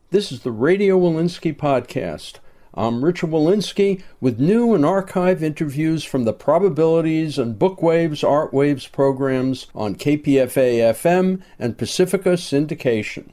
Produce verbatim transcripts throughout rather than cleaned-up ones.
This is the Radio Walensky Podcast. I'm Richard Walensky with new and archive interviews from the Probabilities and Book Waves, Art Waves programs on K P F A F M and Pacifica Syndication.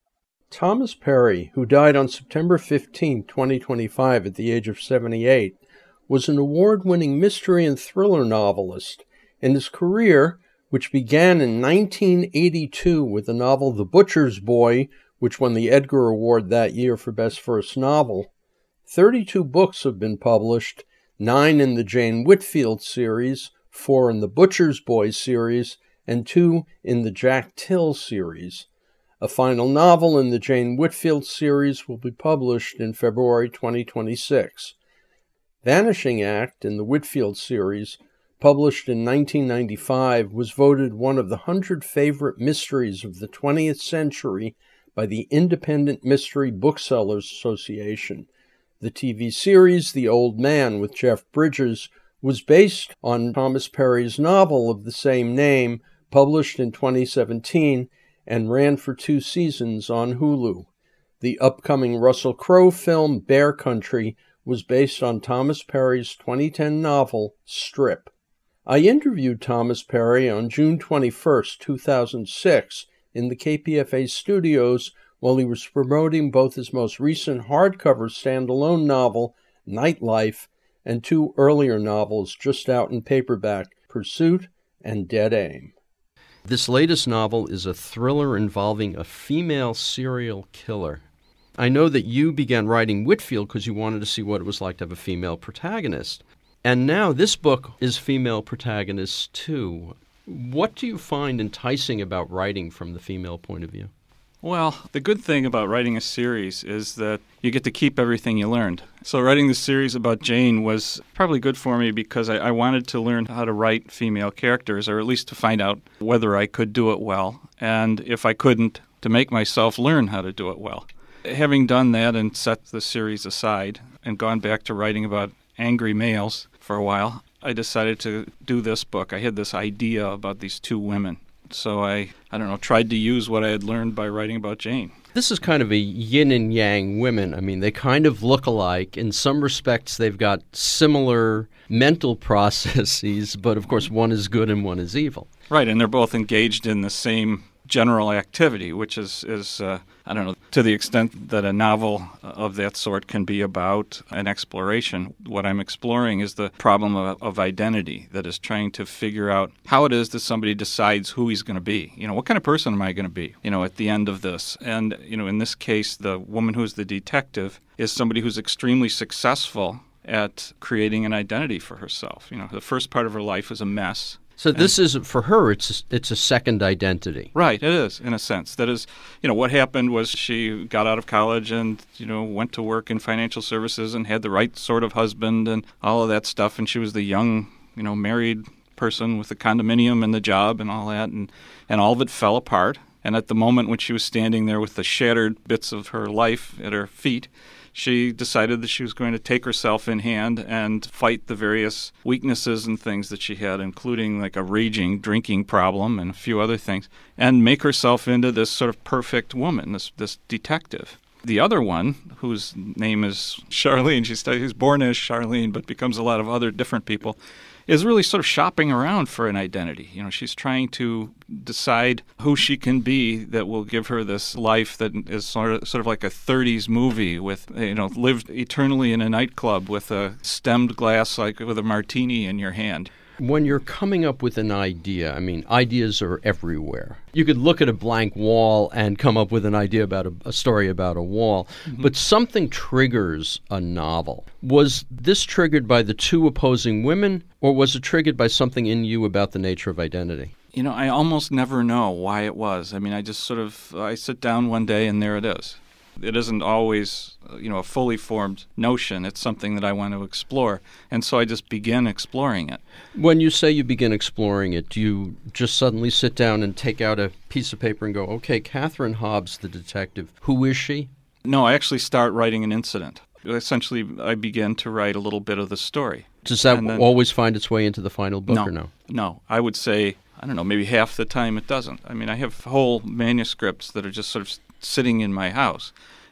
Thomas Perry, who died on September fifteenth, twenty twenty-five at the age of seventy-eight, was an award-winning mystery and thriller novelist. In his career, which began in nineteen eighty-two with the novel The Butcher's Boy, which won the Edgar Award that year for Best First Novel, thirty-two books have been published, nine in the Jane Whitfield series, four in the Butcher's Boy series, and two in the Jack Till series. A final novel in the Jane Whitfield series will be published in February twenty twenty-six. Vanishing Act in the Whitfield series, published in nineteen ninety-five, was voted one of the hundred favorite mysteries of the twentieth century by the Independent Mystery Booksellers Association. The T V series The Old Man with Jeff Bridges was based on Thomas Perry's novel of the same name, published in twenty seventeen, and ran for two seasons on Hulu. The upcoming Russell Crowe film Bear Country was based on Thomas Perry's twenty ten novel Strip. I interviewed Thomas Perry on June twenty-first, two thousand six, in the K P F A studios while he was promoting both his most recent hardcover standalone novel, Nightlife, and two earlier novels just out in paperback, Pursuit and Dead Aim. This latest novel is a thriller involving a female serial killer. I know that you began writing Whitfield because you wanted to see what it was like to have a female protagonist. And now this book is female protagonists too. What do you find enticing about writing from the female point of view? Well, the good thing about writing a series is that you get to keep everything you learned. So writing the series about Jane was probably good for me because I, I wanted to learn how to write female characters, or at least to find out whether I could do it well, and if I couldn't, to make myself learn how to do it well. Having done that and set the series aside and gone back to writing about angry males for a while, I decided to do this book. I had this idea about these two women. So I, I don't know, tried to use what I had learned by writing about Jane. This is kind of a yin and yang women. I mean, they kind of look alike. In some respects, they've got similar mental processes, but of course one is good and one is evil. Right, and they're both engaged in the same general activity, which is, is uh, I don't know, to the extent that a novel of that sort can be about an exploration. What I'm exploring is the problem of, of identity, that is trying to figure out how it is that somebody decides who he's going to be. You know, what kind of person am I going to be, you know, at the end of this? And, you know, in this case, the woman who's the detective is somebody who's extremely successful at creating an identity for herself. You know, the first part of her life is a mess. So this and, is, for her, it's it's a second identity. Right, it is, in a sense. That is, you know, what happened was she got out of college and, you know, went to work in financial services and had the right sort of husband and all of that stuff. And she was the young, you know, married person with the condominium and the job and all that. And, and all of it fell apart. And at the moment when she was standing there with the shattered bits of her life at her feet, she decided that she was going to take herself in hand and fight the various weaknesses and things that she had, including like a raging drinking problem and a few other things, and make herself into this sort of perfect woman, this this detective. The other one, whose name is Charlene, she's, she's born as Charlene but becomes a lot of other different people, is really sort of shopping around for an identity. You know, she's trying to decide who she can be that will give her this life that is sort of sort of like a thirties movie with, you know, lived eternally in a nightclub with a stemmed glass, like with a martini in your hand. When you're coming up with an idea, I mean, ideas are everywhere. You could look at a blank wall and come up with an idea about a, a story about a wall, mm-hmm. but something triggers a novel. Was this triggered by the two opposing women, or was it triggered by something in you about the nature of identity? You know, I almost never know why it was. I mean, I just sort of, I sit down one day and there it is. It isn't always, you know, a fully formed notion. It's something that I want to explore. And so I just begin exploring it. When you say you begin exploring it, do you just suddenly sit down and take out a piece of paper and go, okay, Catherine Hobbs, the detective, who is she? No, I actually start writing an incident. Essentially, I begin to write a little bit of the story. Does that then, always find its way into the final book no, or no? No. I would say, I don't know, maybe half the time it doesn't. I mean, I have whole manuscripts that are just sort of sitting in my house.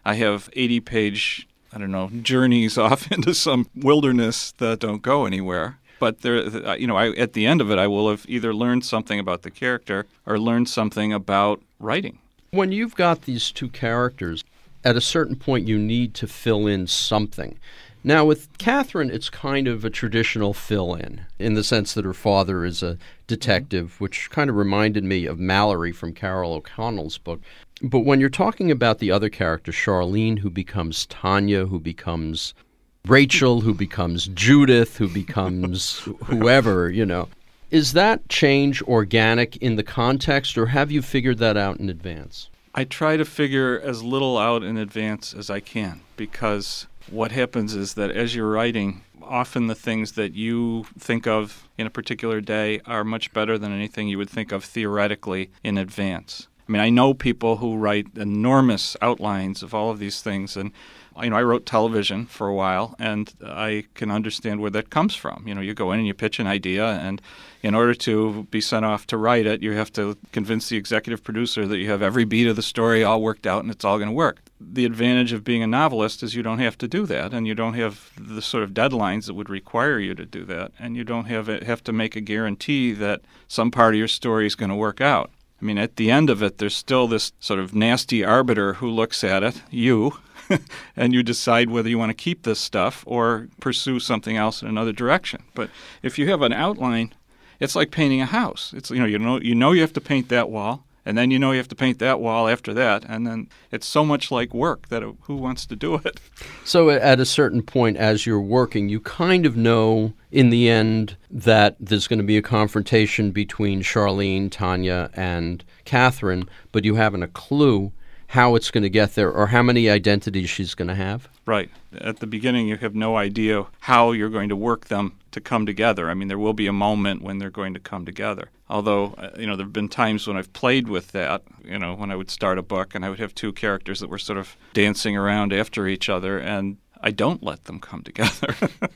I have eighty-page, I don't know, journeys off into some wilderness that don't go anywhere. But there, you know, I, at the end of it, I will have either learned something about the character or learned something about writing. When you've got these two characters, at a certain point you need to fill in something. Now, with Catherine, it's kind of a traditional fill-in, in the sense that her father is a detective, which kind of reminded me of Mallory from Carol O'Connell's book. But when you're talking about the other character, Charlene, who becomes Tanya, who becomes Rachel, who becomes Judith, who becomes whoever, you know, is that change organic in the context, or have you figured that out in advance? I try to figure as little out in advance as I can, because what happens is that as you're writing, often the things that you think of in a particular day are much better than anything you would think of theoretically in advance. I mean, I know people who write enormous outlines of all of these things, and you know, I wrote television for a while, and I can understand where that comes from. You know, you go in and you pitch an idea, and in order to be sent off to write it, you have to convince the executive producer that you have every beat of the story all worked out and it's all going to work. The advantage of being a novelist is you don't have to do that, and you don't have the sort of deadlines that would require you to do that, and you don't have have to make a guarantee that some part of your story is going to work out. I mean, at the end of it, there's still this sort of nasty arbiter who looks at it, you, and you decide whether you want to keep this stuff or pursue something else in another direction. But if you have an outline, it's like painting a house. It's you know you know you know you have to paint that wall, and then you know you have to paint that wall after that, and then it's so much like work that it, who wants to do it? So at a certain point, as you're working, you kind of know in the end that there's going to be a confrontation between Charlene, Tanya, and Catherine, but you haven't a clue how it's going to get there or how many identities she's going to have? Right. At the beginning, you have no idea how you're going to work them to come together. I mean, there will be a moment when they're going to come together. Although, uh, you know, there have been times when I've played with that, you know, when I would start a book and I would have two characters that were sort of dancing around after each other, and I don't let them come together.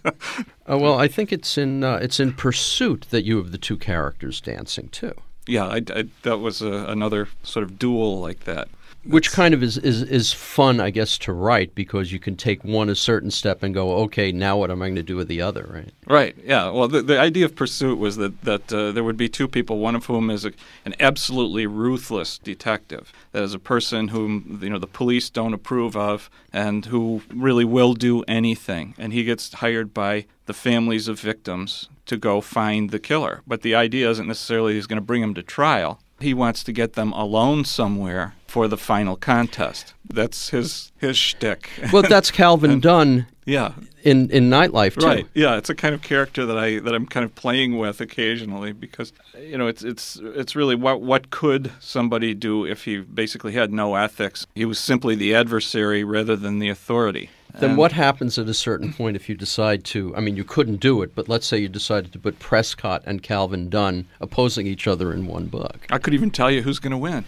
uh, well, I think it's in uh, it's in Pursuit that you have the two characters dancing, too. Yeah, I, I, that was a, another sort of duel like that. Which kind of is, is, is fun, I guess, to write, because you can take one a certain step and go, okay, now what am I going to do with the other, right? Right, yeah. Well, the, the idea of Pursuit was that, that uh, there would be two people, one of whom is a, an absolutely ruthless detective. That is a person whom, you know, the police don't approve of and who really will do anything. And he gets hired by the families of victims to go find the killer. But the idea isn't necessarily he's going to bring them to trial. He wants to get them alone somewhere for the final contest. That's his his shtick. Well, that's Calvin and, Dunn. Yeah. In in Nightlife too. Right. Yeah, it's a kind of character that I that I'm kind of playing with occasionally, because you know it's it's it's really what what could somebody do if he basically had no ethics? He was simply the adversary rather than the authority. Then and what happens at a certain point if you decide to, I mean, you couldn't do it, but let's say you decided to put Prescott and Calvin Dunn opposing each other in one book. I could even tell you who's going to win.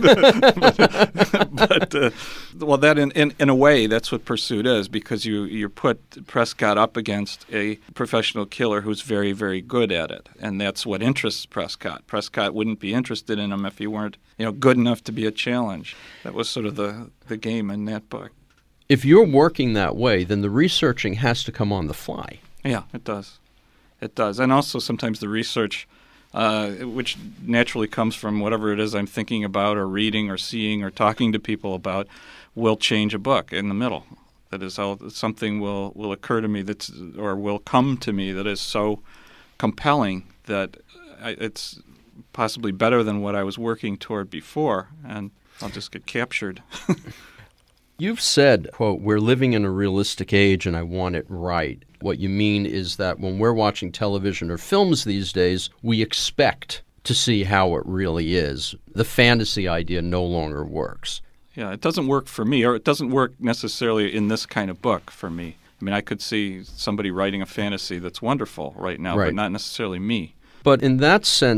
but, but uh, well, that in, in in a way, that's what Pursuit is, because you, you put Prescott up against a professional killer who's very, very good at it, and that's what interests Prescott. Prescott wouldn't be interested in him if he weren't, you know, good enough to be a challenge. That was sort of the, the game in that book. If you're working that way, then the researching has to come on the fly. Yeah, it does. It does. And also sometimes the research, uh, which naturally comes from whatever it is I'm thinking about or reading or seeing or talking to people about, will change a book in the middle. That is, I'll, something will, will occur to me that's, or will come to me that is so compelling that I, it's possibly better than what I was working toward before, and I'll just get captured. You've said, quote, "We're living in a realistic age and I want it right." What you mean is that when we're watching television or films these days, we expect to see how it really is. The fantasy idea no longer works. Yeah, it doesn't work for me, or it doesn't work necessarily in this kind of book for me. I mean, I could see somebody writing a fantasy that's wonderful right now, right. but not necessarily me. But in that sense,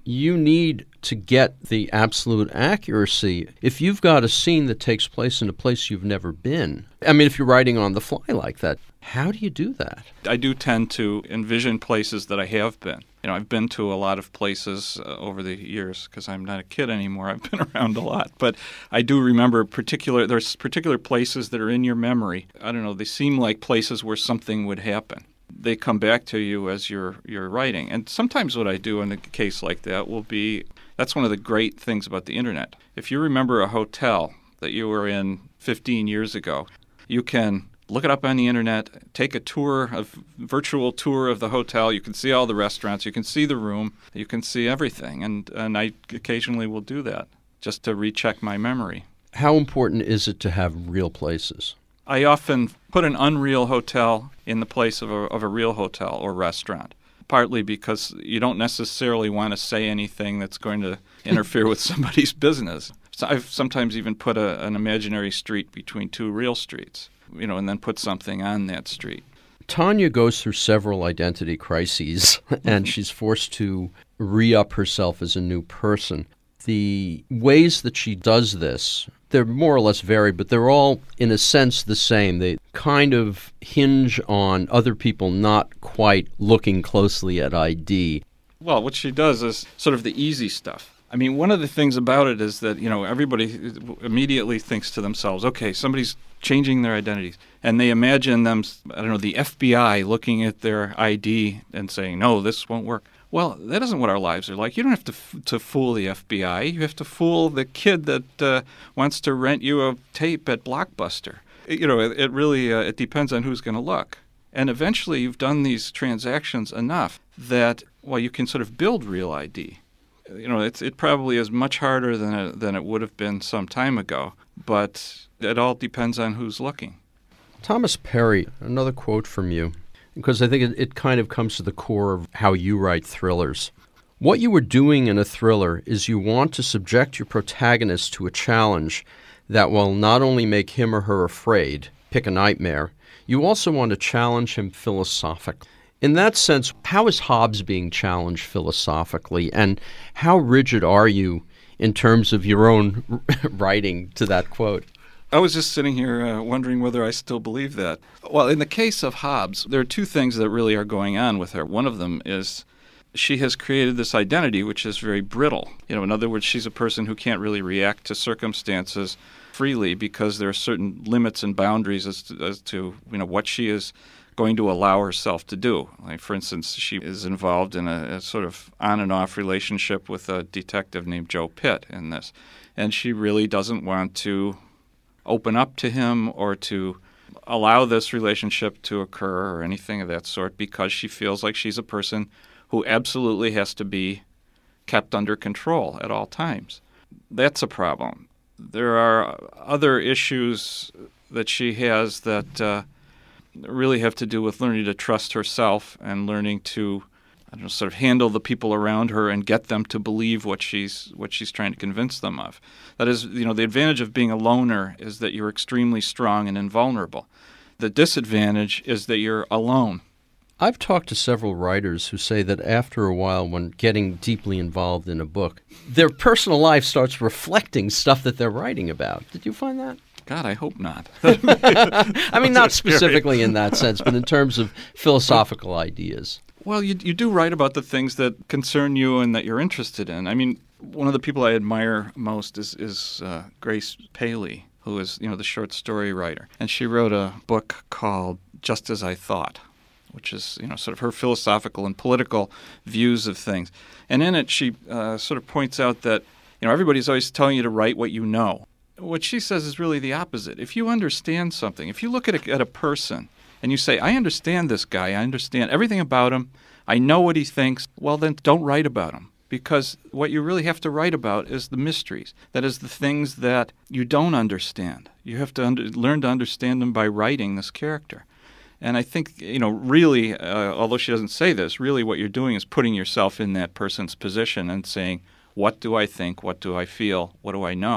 you need to get the absolute accuracy. If you've got a scene that takes place in a place you've never been, I mean, if you're writing on the fly like that, how do you do that? I do tend to envision places that I have been. You know, I've been to a lot of places uh, over the years because I'm not a kid anymore. I've been around a lot. But I do remember particular, there's particular places that are in your memory. I don't know, they seem like places where something would happen. They come back to you as you're, you're writing. And sometimes what I do in a case like that will be, that's one of the great things about the Internet. If you remember a hotel that you were in fifteen years ago, you can look it up on the Internet, take a tour, a virtual tour of the hotel. You can see all the restaurants. You can see the room. You can see everything. And, and I occasionally will do that just to recheck my memory. How important is it to have real places? I often put an unreal hotel in the place of a, of a real hotel or restaurant, partly because you don't necessarily want to say anything that's going to interfere with somebody's business. So I've sometimes even put a, an imaginary street between two real streets, you know, and then put something on that street. Tanya goes through several identity crises, and she's forced to re-up herself as a new person. The ways that she does this, they're more or less varied, but they're all, in a sense, the same. They kind of hinge on other people not quite looking closely at I D. Well, what she does is sort of the easy stuff. I mean, one of the things about it is that, you know, everybody immediately thinks to themselves, okay, somebody's changing their identities. And they imagine them, I don't know, the F B I looking at their I D and saying, no, this won't work. Well, that isn't what our lives are like. You don't have to f- to fool the F B I. You have to fool the kid that uh, wants to rent you a tape at Blockbuster. It, you know, it, it really uh, it depends on who's going to look. And eventually you've done these transactions enough that, well, you can sort of build real I D. You know, it's, it probably is much harder than it, than it would have been some time ago, but it all depends on who's looking. Thomas Perry, another quote from you, because I think it, it kind of comes to the core of how you write thrillers. What you are doing in a thriller is you want to subject your protagonist to a challenge that will not only make him or her afraid, pick a nightmare, you also want to challenge him philosophically. In that sense, how is Hobbes being challenged philosophically, and how rigid are you in terms of your own writing to that quote? I was just sitting here uh, wondering whether I still believe that. Well, in the case of Hobbes, there are two things that really are going on with her. One of them is she has created this identity which is very brittle. You know, in other words, she's a person who can't really react to circumstances freely because there are certain limits and boundaries as to, as to you know, what she is going to allow herself to do. Like, for instance, she is involved in a, a sort of on and off relationship with a detective named Joe Pitt in this, and she really doesn't want to open up to him or to allow this relationship to occur or anything of that sort because she feels like she's a person who absolutely has to be kept under control at all times. That's a problem. There are other issues that she has that uh, really have to do with learning to trust herself and learning to I don't know, sort of handle the people around her and get them to believe what she's what she's trying to convince them of. That is, you know, the advantage of being a loner is that you're extremely strong and invulnerable. The disadvantage is that you're alone. I've talked to several writers who say that after a while, when getting deeply involved in a book, their personal life starts reflecting stuff that they're writing about. Did you find that? God, I hope not. I mean, not specifically in that sense, but in terms of philosophical ideas. Well, you you do write about the things that concern you and that you're interested in. I mean, one of the people I admire most is is uh, Grace Paley, who is, you know, the short story writer. And she wrote a book called Just As I Thought, which is, you know, sort of her philosophical and political views of things. And in it, she uh, sort of points out that, you know, everybody's always telling you to write what you know. What she says is really the opposite. If you understand something, if you look at a, at a person and you say, I understand this guy, I understand everything about him, I know what he thinks, well, then don't write about him. Because what you really have to write about is the mysteries. That is the things that you don't understand. You have to under, learn to understand them by writing this character. And I think, you know, really, uh, although she doesn't say this, really what you're doing is putting yourself in that person's position and saying, what do I think? What do I feel? What do I know?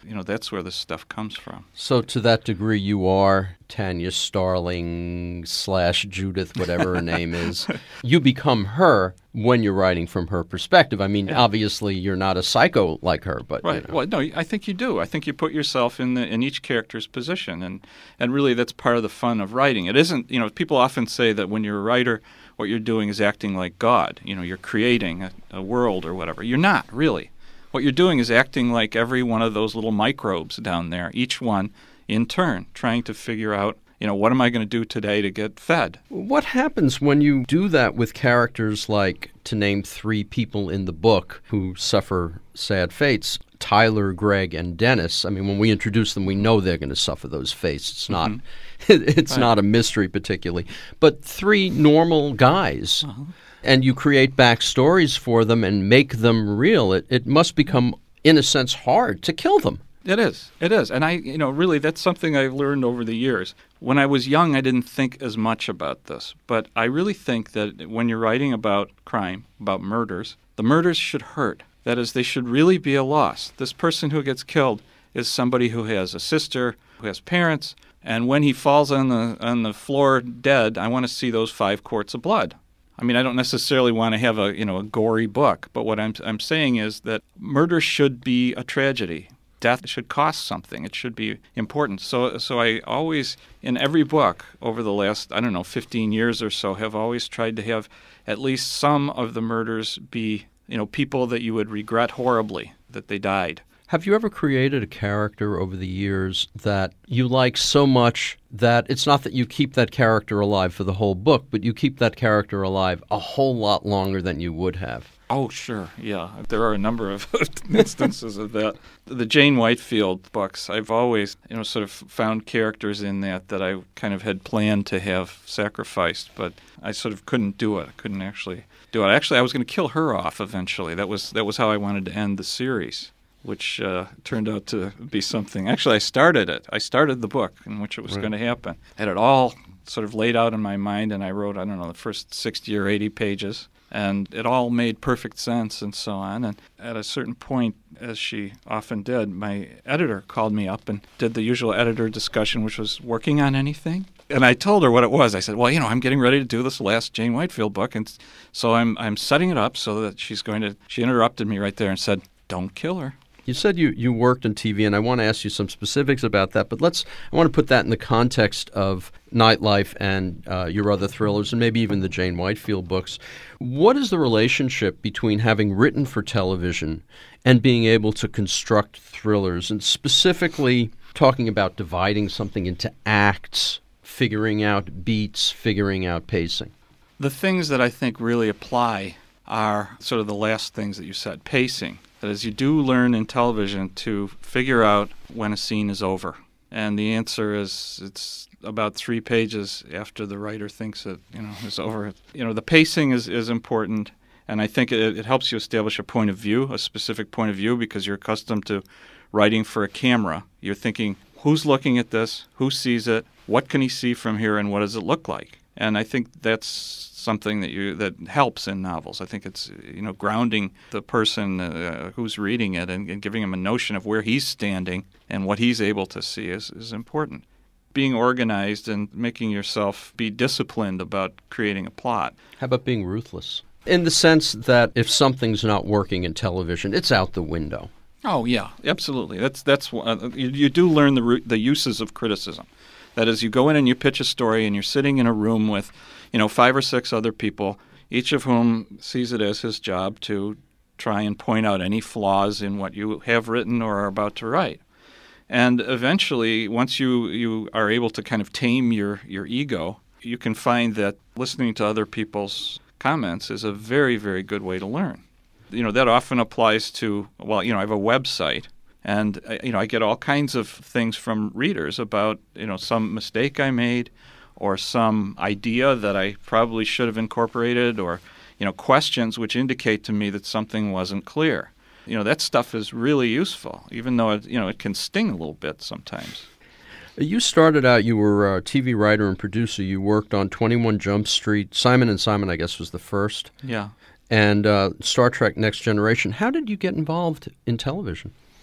you know, that's where this stuff comes from. So to that degree, you are Tanya Starling slash Judith, whatever her name is. You become her when you're writing from her perspective. I mean, yeah. Obviously, you're not a psycho like her, but right. You know. Well, no, I think you do. I think you put yourself in the in each character's position, and and really that's part of the fun of writing. It isn't, you know, people often say that when you're a writer, what you're doing is acting like God. You know, you're creating a, a world or whatever. You're not really. What you're doing is acting like every one of those little microbes down there, each one in turn, trying to figure out, you know, what am I going to do today to get fed? What happens when you do that with characters like, to name three people in the book who suffer sad fates, Tyler, Greg, and Dennis? I mean, when we introduce them, we know they're going to suffer those fates. It's not, mm-hmm. it's right. not a mystery particularly. But three normal guys. Uh-huh. And you create backstories for them and make them real, it, it must become, in a sense, hard to kill them. It is. It is. And I, you know, really, that's something I've learned over the years. When I was young, I didn't think as much about this. But I really think that when you're writing about crime, about murders, the murders should hurt. That is, they should really be a loss. This person who gets killed is somebody who has a sister, who has parents, and when he falls on the on the floor dead, I want to see those five quarts of blood. I mean, I don't necessarily want to have a, you know, a gory book, but what I'm I'm saying is that murder should be a tragedy. Death should cost something. It should be important. So so I always, in every book over the last, I don't know, fifteen years or so, have always tried to have at least some of the murders be, you know, people that you would regret horribly that they died. Have you ever created a character over the years that you like so much that it's not that you keep that character alive for the whole book, but you keep that character alive a whole lot longer than you would have? Oh, sure, yeah. There are a number of instances of that. The Jane Whitefield books, I've always, you know, sort of found characters in that that I kind of had planned to have sacrificed, but I sort of couldn't do it. I couldn't actually do it. Actually, I was going to kill her off eventually. That was that was how I wanted to end the series, which uh, turned out to be something. Actually, I started it. I started the book in which it was right. going to happen. I had it all sort of laid out in my mind, and I wrote, I don't know, the first sixty or eighty pages, and it all made perfect sense and so on. And at a certain point, as she often did, my editor called me up and did the usual editor discussion, which was working on anything. And I told her what it was. I said, well, you know, I'm getting ready to do this last Jane Whitefield book, and so I'm I'm setting it up so that she's going to, she interrupted me right there and said, don't kill her. You said you, you worked in T V, and I want to ask you some specifics about that, but let's I want to put that in the context of Nightlife and uh, your other thrillers, and maybe even the Jane Whitefield books. What is the relationship between having written for television and being able to construct thrillers, and specifically talking about dividing something into acts, figuring out beats, figuring out pacing? The things that I think really apply are sort of the last things that you said, pacing. That is, you do learn in television to figure out when a scene is over. And the answer is it's about three pages after the writer thinks it, you know, is over. You know, the pacing is, is important, and I think it, it helps you establish a point of view, a specific point of view, because you're accustomed to writing for a camera. You're thinking, who's looking at this? Who sees it? What can he see from here, and what does it look like? And I think that's something that you that helps in novels. I think it's, you know, grounding the person uh, who's reading it and, and giving him a notion of where he's standing and what he's able to see is, is important. Being organized and making yourself be disciplined about creating a plot. How about being ruthless? In the sense that if something's not working in television, it's out the window. Oh, yeah, absolutely. That's that's uh, you, you do learn the the uses of criticism. That is, you go in and you pitch a story, and you're sitting in a room with, you know, five or six other people, each of whom sees it as his job to try and point out any flaws in what you have written or are about to write. And eventually, once you, you are able to kind of tame your, your ego, you can find that listening to other people's comments is a very, very good way to learn. You know, that often applies to, well, you know, I have a website. And, you know, I get all kinds of things from readers about, you know, some mistake I made or some idea that I probably should have incorporated or, you know, questions which indicate to me that something wasn't clear. You know, that stuff is really useful, even though, it, you know, it can sting a little bit sometimes. You started out, you were a T V writer and producer. You worked on twenty-one Jump Street. Simon and Simon, I guess, was the first. Yeah. And uh, Star Trek Next Generation. How did you get involved in television?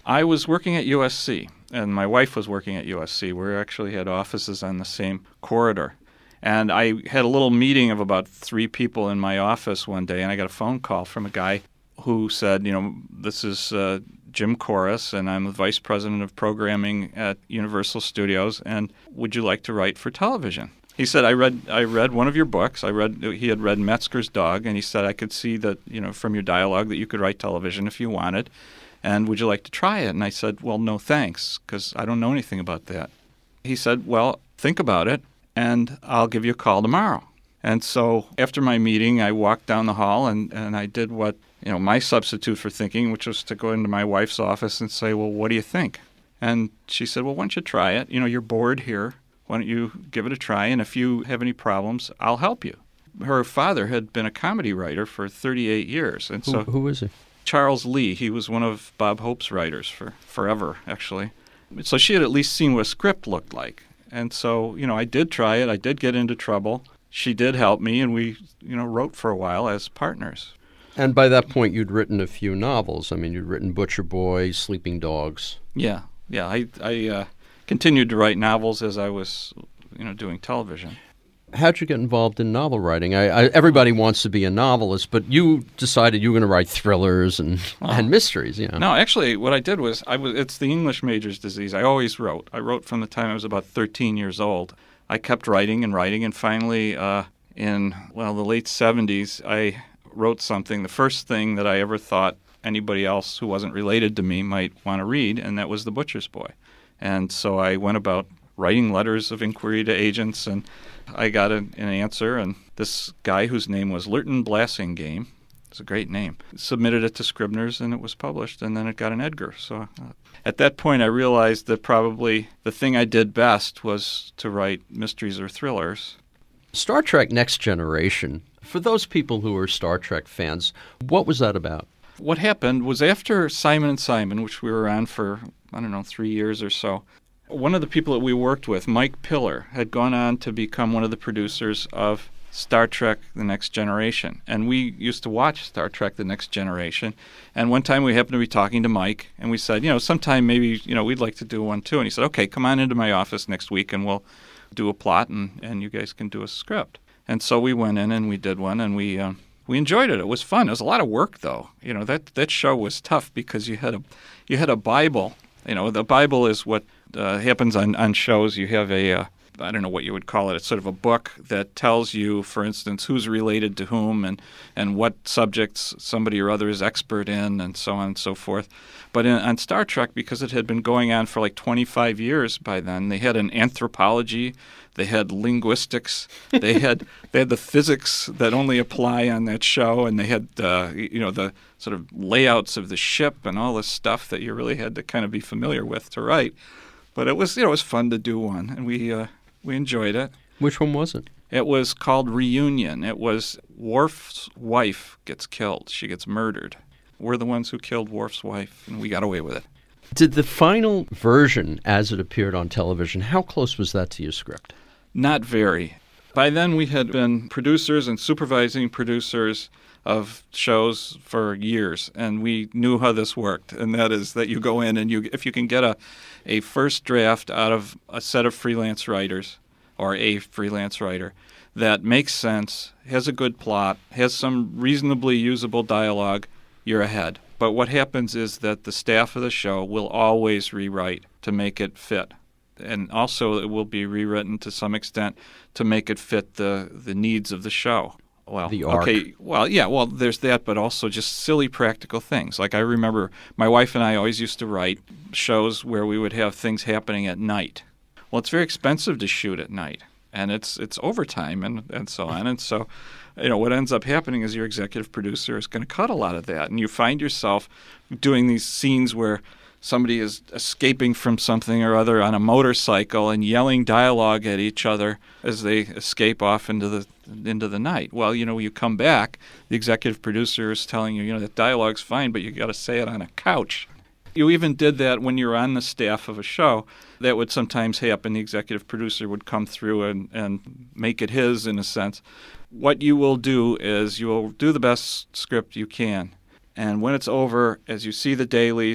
I was working at U S C, and my wife was working at U S C. We actually had offices on the same corridor. And I had a little meeting of about three people in my office one day, and I got a phone call from a guy who said, you know, this is uh, Jim Korus, and I'm the vice president of programming at Universal Studios, and would you like to write for television? He said, I read I read one of your books. I read he had read Metzger's Dog, and he said, I could see that, you know, from your dialogue that you could write television if you wanted, and would you like to try it? And I said, well, no thanks, because I don't know anything about that. He said, well, think about it, and I'll give you a call tomorrow. And so after my meeting, I walked down the hall, and, and I did what, you know, my substitute for thinking, which was to go into my wife's office and say, well, what do you think? And she said, well, why don't you try it? You know, you're bored here. Why don't you give it a try? And if you have any problems, I'll help you. Her father had been a comedy writer for thirty-eight years. And so Who, who is he? Charles Lee. He was one of Bob Hope's writers for forever, actually. So she had at least seen what a script looked like. And so, you know, I did try it. I did get into trouble. She did help me, and we, you know, wrote for a while as partners. And by that point, you'd written a few novels. I mean, you'd written Butcher Boy, Sleeping Dogs. Yeah, yeah. I, I uh, continued to write novels as I was, you know, doing television. How'd you get involved in novel writing? I, I, everybody wants to be a novelist, but you decided you were going to write thrillers and, oh. and mysteries. You know. No, actually, what I did was, I was it's the English major's disease. I always wrote. I wrote from the time I was about thirteen years old. I kept writing and writing, and finally, uh, in, well, the late seventies, I wrote something, the first thing that I ever thought anybody else who wasn't related to me might want to read, and that was The Butcher's Boy. And so I went about writing letters of inquiry to agents, and I got an, an answer, and this guy whose name was Lurton Blassingame, it's a great name, submitted it to Scribner's, and it was published, and then it got an Edgar. So uh, at that point, I realized that probably the thing I did best was to write mysteries or thrillers. Star Trek Next Generation, for those people who are Star Trek fans, what was that about? What happened was after Simon and Simon, which we were on for, I don't know, three years or so, one of the people that we worked with, Mike Piller, had gone on to become one of the producers of Star Trek The Next Generation. And we used to watch Star Trek The Next Generation. And one time we happened to be talking to Mike, and we said, you know, sometime maybe, you know, we'd like to do one too. And he said, okay, come on into my office next week, and we'll do a plot, and, and you guys can do a script. And so we went in and we did one, and we um, we enjoyed it. It was fun. It was a lot of work, though. You know, that that show was tough because you had a you had a Bible. You know, the Bible is what uh, happens on, on shows. You have a, uh, I don't know what you would call it, it's sort of a book that tells you, for instance, who's related to whom and, and what subjects somebody or other is expert in and so on and so forth. But in, on Star Trek, because it had been going on for like twenty-five years by then, they had an anthropology, they had linguistics, they had they had the physics that only apply on that show, and they had uh, you know the sort of layouts of the ship and all this stuff that you really had to kind of be familiar with to write. But it was you know it was fun to do one, and we uh, we enjoyed it. Which one was it? It was called Reunion. It was Worf's wife gets killed. She gets murdered. We're the ones who killed Worf's wife, and we got away with it. Did the final version, as it appeared on television, how close was that to your script? Not very. By then, we had been producers and supervising producers of shows for years, and we knew how this worked. And that is that you go in and you, if you can get a, a first draft out of a set of freelance writers or a freelance writer that makes sense, has a good plot, has some reasonably usable dialogue, you're ahead. But what happens is that the staff of the show will always rewrite to make it fit. And also it will be rewritten to some extent to make it fit the, the needs of the show. Well, the arc. Okay, well, yeah, well, there's that, but also just silly practical things. Like I remember my wife and I always used to write shows where we would have things happening at night. Well, it's very expensive to shoot at night, and it's it's overtime and, and so on. And so, you know, what ends up happening is your executive producer is going to cut a lot of that, and you find yourself doing these scenes where somebody is escaping from something or other on a motorcycle and yelling dialogue at each other as they escape off into the into the night. Well, you know, you come back, the executive producer is telling you, you know, that dialogue's fine, but you got to say it on a couch. You even did that when you're on the staff of a show. That would sometimes happen. The executive producer would come through and, and make it his, in a sense. What you will do is you will do the best script you can. And when it's over, as you see the dailies,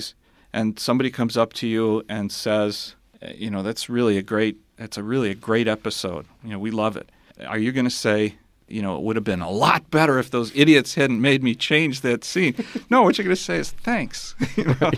and somebody comes up to you and says, you know, that's really a great, that's a really a great episode. You know, we love it. Are you going to say, you know, it would have been a lot better if those idiots hadn't made me change that scene? No, what you're going to say is thanks. You know?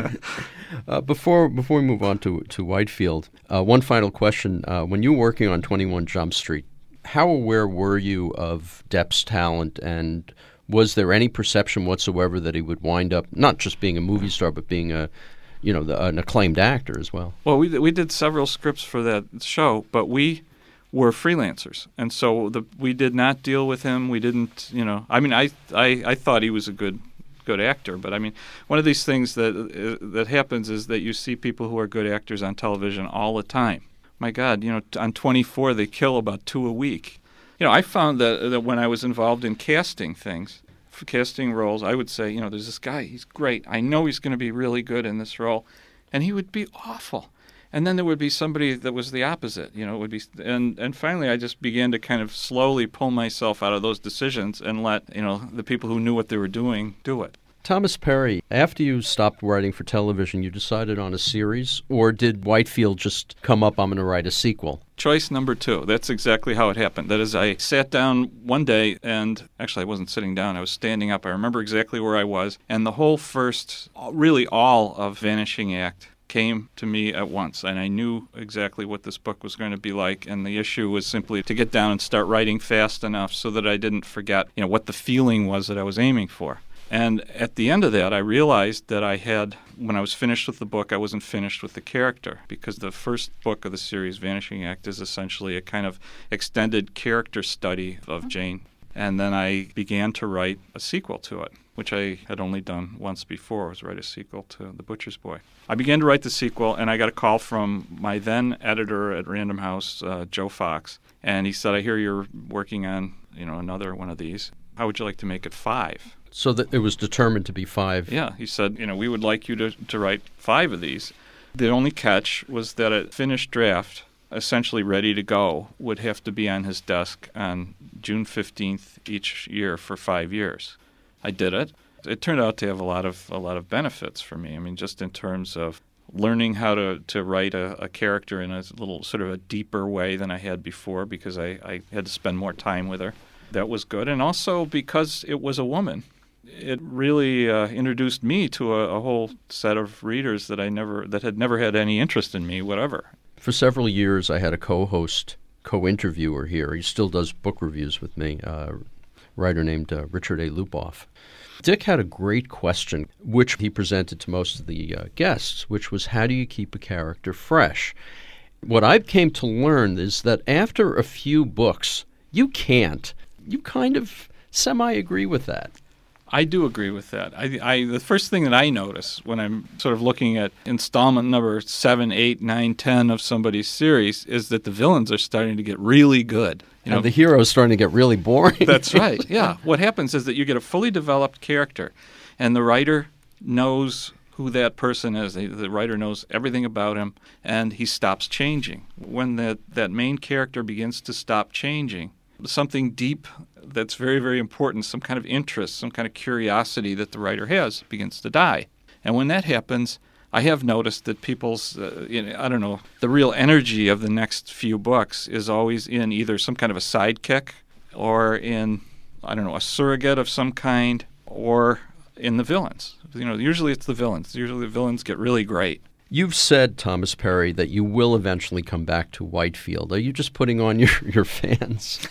uh, before before we move on to to Whitefield, uh, one final question: uh, when you were working on twenty-one Jump Street, how aware were you of Depp's talent, and was there any perception whatsoever that he would wind up not just being a movie star, but being a, you know, the, an acclaimed actor as well? Well, we we did several scripts for that show, but we were freelancers, and so the, we did not deal with him. We didn't, you know. I mean, I, I, I thought he was a good good actor, but I mean, one of these things that uh, that happens is that you see people who are good actors on television all the time. My God, you know, on twenty-four they kill about two a week. You know, I found that that when I was involved in casting things, for casting roles, I would say, you know, there's this guy, he's great. I know he's going to be really good in this role, and he would be awful. And then there would be somebody that was the opposite, you know, it would be, and, and finally I just began to kind of slowly pull myself out of those decisions and let, you know, the people who knew what they were doing do it. Thomas Perry, after you stopped writing for television, you decided on a series, or did Whitefield just come up, I'm going to write a sequel? Choice number two. That's exactly how it happened. That is, I sat down one day, and actually I wasn't sitting down, I was standing up. I remember exactly where I was, and the whole first, really all of Vanishing Act came to me at once, and I knew exactly what this book was going to be like, and the issue was simply to get down and start writing fast enough so that I didn't forget, you know, what the feeling was that I was aiming for. And at the end of that, I realized that I had, when I was finished with the book, I wasn't finished with the character, because the first book of the series, Vanishing Act, is essentially a kind of extended character study of Jane. And then I began to write a sequel to it, which I had only done once before, was write a sequel to The Butcher's Boy. I began to write the sequel, and I got a call from my then editor at Random House, uh, Joe Fox, and he said, I hear you're working on, you know, another one of these. How would you like to make it five? So that it was determined to be five. Yeah, he said, you know, we would like you to, to write five of these. The only catch was that a finished draft, essentially ready to go, would have to be on his desk on June fifteenth each year for five years. I did it. It turned out to have a lot of a lot of benefits for me. I mean, just in terms of learning how to, to write a, a character in a little sort of a deeper way than I had before, because I, I had to spend more time with her. That was good. And also because it was a woman, it really uh, introduced me to a, a whole set of readers that I never that had never had any interest in me, whatever. For several years, I had a co-host, co-interviewer here. He still does book reviews with me, uh, a writer named uh, Richard A. Lupoff. Dick had a great question, which he presented to most of the uh, guests, which was, how do you keep a character fresh? What I came to learn is that after a few books, you can't. You kind of semi-agree with that. I do agree with that. I, I, the first thing that I notice when I'm sort of looking at installment number seven, eight, nine, ten of somebody's series is that the villains are starting to get really good. You know, and the hero's starting to get really boring. That's right, yeah. What happens is that you get a fully developed character, and the writer knows who that person is. The, the writer knows everything about him, and he stops changing. When that, that main character begins to stop changing, something deep that's very, very important, some kind of interest, some kind of curiosity that the writer has begins to die. And when that happens, I have noticed that people's, uh, you know, I don't know, the real energy of the next few books is always in either some kind of a sidekick or in, I don't know, a surrogate of some kind, or in the villains. You know, usually it's the villains. Usually the villains get really great. You've said, Thomas Perry, that you will eventually come back to Whitefield. Are you just putting on your, your fans?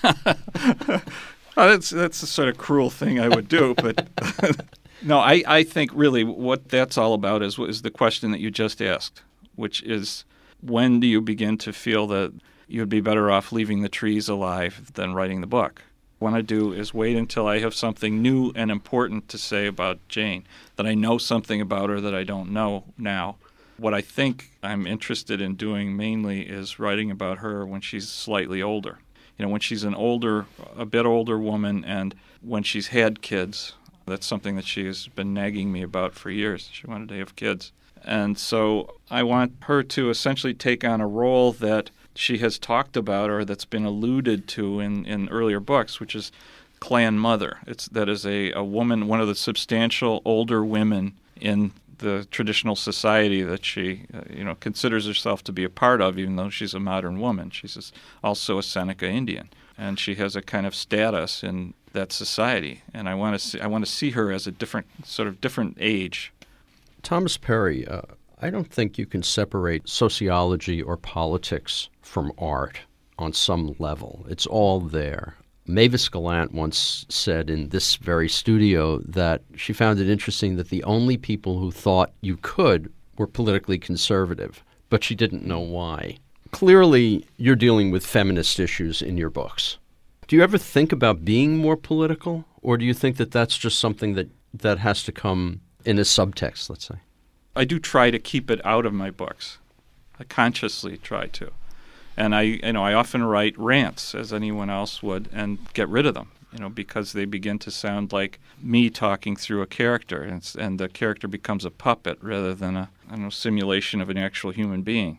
Well, that's that's the sort of cruel thing I would do, but no, I, I think really what that's all about is is the question that you just asked, which is, when do you begin to feel that you'd be better off leaving the trees alive than writing the book? What I do is wait until I have something new and important to say about Jane, that I know something about her that I don't know now. What I think I'm interested in doing mainly is writing about her when she's slightly older. You know, when she's an older, a bit older woman, and when she's had kids. That's something that she has been nagging me about for years. She wanted to have kids. And so I want her to essentially take on a role that she has talked about, or that's been alluded to in, in earlier books, which is clan mother. It's that is a, a woman, one of the substantial older women in the traditional society that she, uh, you know, considers herself to be a part of, even though she's a modern woman. She's also a Seneca Indian, and she has a kind of status in that society. And I want to see, I want to see her as a different, sort of different age. Thomas Perry, uh, I don't think you can separate sociology or politics from art on some level. It's all there. Mavis Gallant once said in this very studio that she found it interesting that the only people who thought you could were politically conservative, but she didn't know why. Clearly, you're dealing with feminist issues in your books. Do you ever think about being more political, or do you think that that's just something that, that has to come in a subtext, let's say? I do try to keep it out of my books. I consciously try to. And I, you know, I often write rants, as anyone else would, and get rid of them, you know, because they begin to sound like me talking through a character, and, it's, and the character becomes a puppet rather than a, I don't know, simulation of an actual human being.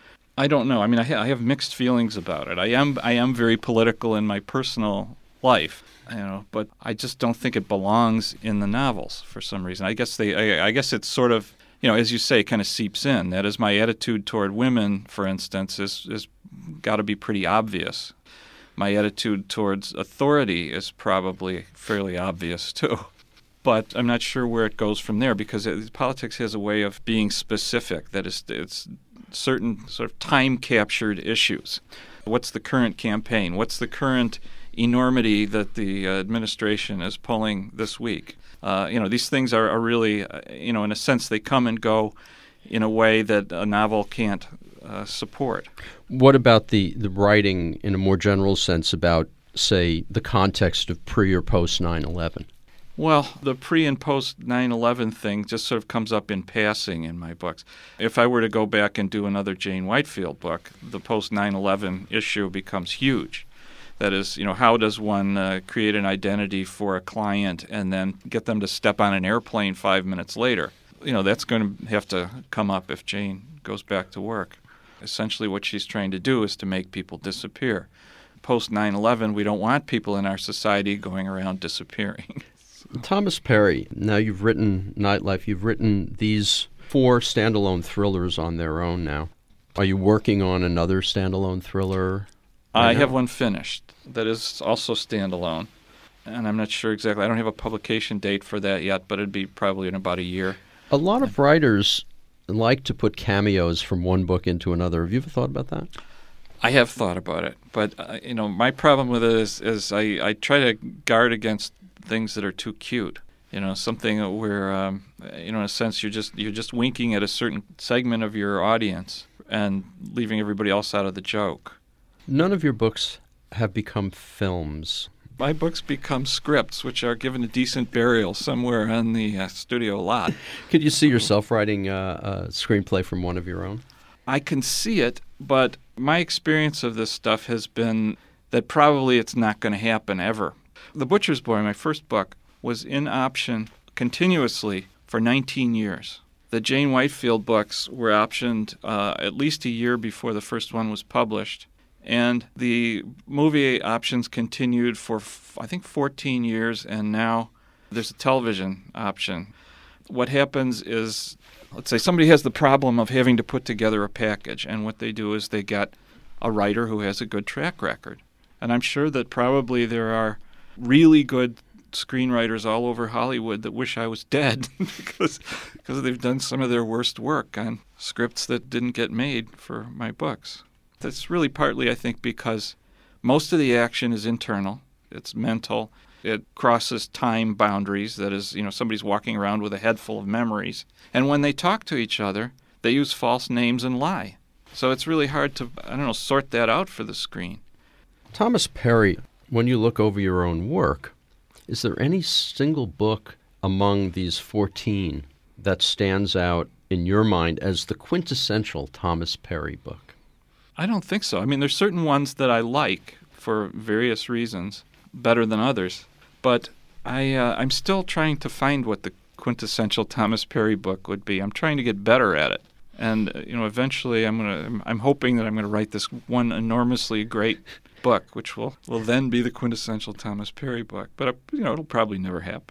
I don't know. I mean, I, ha- I have mixed feelings about it. I am, I am very political in my personal life, you know, but I just don't think it belongs in the novels for some reason. I guess they, I, I guess it's sort of, you know, as you say, kind of seeps in. That is, my attitude toward women, for instance, is is got to be pretty obvious. My attitude towards authority is probably fairly obvious too. But I'm not sure where it goes from there, because it, politics has a way of being specific. That is, it's certain sort of time-captured issues. What's the current campaign? What's the current enormity that the uh, administration is pulling this week? Uh, you know, these things are, are really, uh, you know, in a sense, they come and go in a way that a novel can't uh, support. What about the, the writing in a more general sense about, say, the context of pre or post nine eleven? Well, the pre and post nine eleven thing just sort of comes up in passing in my books. If I were to go back and do another Jane Whitefield book, the post nine eleven issue becomes huge. That is, you know, how does one uh, create an identity for a client and then get them to step on an airplane five minutes later? You know, that's going to have to come up if Jane goes back to work. Essentially what she's trying to do is to make people disappear. Post nine eleven, we don't want people in our society going around disappearing. Thomas Perry, now you've written Nightlife. You've written these four standalone thrillers on their own now. Are you working on another standalone thriller? I have one finished that is also standalone, and I'm not sure exactly. I don't have a publication date for that yet, but it'd be probably in about a year. A lot of writers like to put cameos from one book into another. Have you ever thought about that? I have thought about it, but uh, you know, my problem with it is, is I, I try to guard against things that are too cute. You know, something where, um, you know, in a sense, you're just you're just winking at a certain segment of your audience and leaving everybody else out of the joke. None of your books have become films. My books become scripts, which are given a decent burial somewhere on the uh, studio lot. Could you see yourself writing uh, a screenplay from one of your own? I can see it, but my experience of this stuff has been that probably it's not going to happen ever. The Butcher's Boy, my first book, was in option continuously for nineteen years. The Jane Whitefield books were optioned uh, at least a year before the first one was published. And the movie options continued for, I think, fourteen years, and now there's a television option. What happens is, let's say somebody has the problem of having to put together a package, and what they do is they get a writer who has a good track record. And I'm sure that probably there are really good screenwriters all over Hollywood that wish I was dead because because they've done some of their worst work on scripts that didn't get made for my books. That's really partly, I think, because most of the action is internal. It's mental. It crosses time boundaries. That is, you know, somebody's walking around with a head full of memories. And when they talk to each other, they use false names and lie. So it's really hard to, I don't know, sort that out for the screen. Thomas Perry, when you look over your own work, is there any single book among these fourteen that stands out in your mind as the quintessential Thomas Perry book? I don't think so. I mean, there's certain ones that I like for various reasons, better than others. But I, uh, I'm still trying to find what the quintessential Thomas Perry book would be. I'm trying to get better at it. And, uh, you know, eventually I'm gonna. I'm, I'm hoping that I'm going to write this one enormously great book, which will, will then be the quintessential Thomas Perry book. But, uh, you know, it'll probably never happen.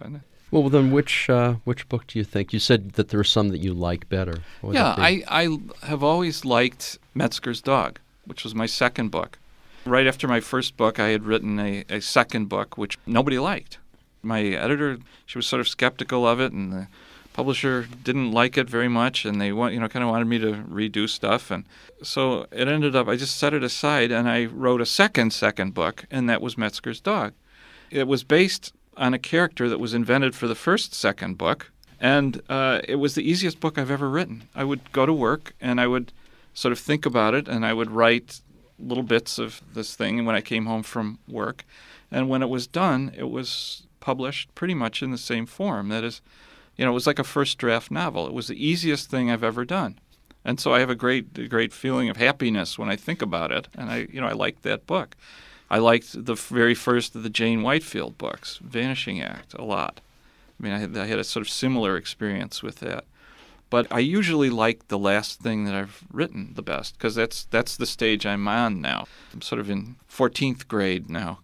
Well, then which uh, which book do you think? You said that there are some that you like better. What would Yeah, it be? I, I have always liked Metzger's Dog, which was my second book. Right after my first book, I had written a, a second book, which nobody liked. My editor, she was sort of skeptical of it, and the publisher didn't like it very much, and they want, you know, kind of wanted me to redo stuff. And so it ended up, I just set it aside, and I wrote a second second book, and that was Metzger's Dog. It was based on a character that was invented for the first second book, and uh, it was the easiest book I've ever written. I would go to work, and I would sort of think about it, and I would write little bits of this thing when I came home from work. And when it was done, it was published pretty much in the same form. That is, you know, it was like a first draft novel. It was the easiest thing I've ever done. And so I have a great a great feeling of happiness when I think about it. And I, you know, I liked that book. I liked the very first of the Jane Whitefield books, Vanishing Act, a lot. I mean, I had, I had a sort of similar experience with that. But I usually like the last thing that I've written the best, because that's that's the stage I'm on now. I'm sort of in fourteenth grade now,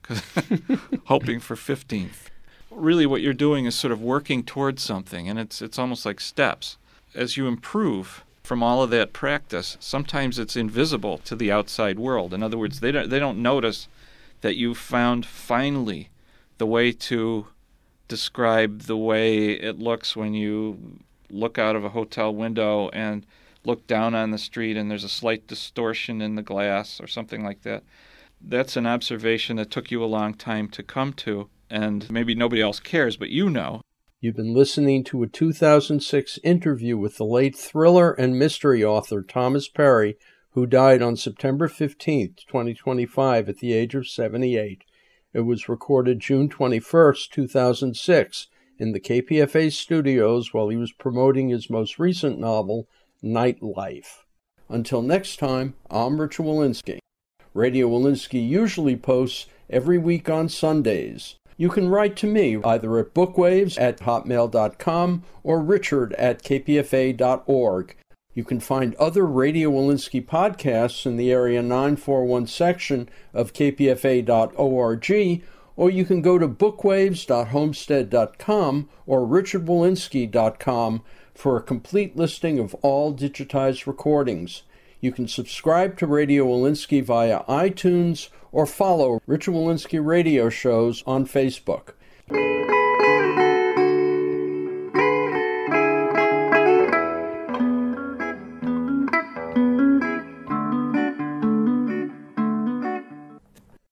hoping for fifteenth. Really what you're doing is sort of working towards something, and it's it's almost like steps. As you improve from all of that practice, sometimes it's invisible to the outside world. In other words, they don't, they don't notice that you found finally the way to describe the way it looks when you look out of a hotel window and look down on the street and there's a slight distortion in the glass or something like that. That's an observation that took you a long time to come to, and maybe nobody else cares, but you know. You've been listening to a two thousand six interview with the late thriller and mystery author Thomas Perry, who died on September fifteenth, twenty twenty-five, at the age of seventy-eight. It was recorded June twenty-first, two thousand six, in the K P F A studios while he was promoting his most recent novel, Nightlife. Until next time, I'm Richard Wolinsky. Radio Wolinsky usually posts every week on Sundays. You can write to me either at bookwaves at hotmail dot com or richard at k p f a dot org. You can find other Radio Wolinsky podcasts in the Area nine forty-one section of k p f a dot org, or you can go to bookwaves dot homestead dot com or richard wolinsky dot com for a complete listing of all digitized recordings. You can subscribe to Radio Wolinsky via iTunes or follow Richard Wolinsky radio shows on Facebook.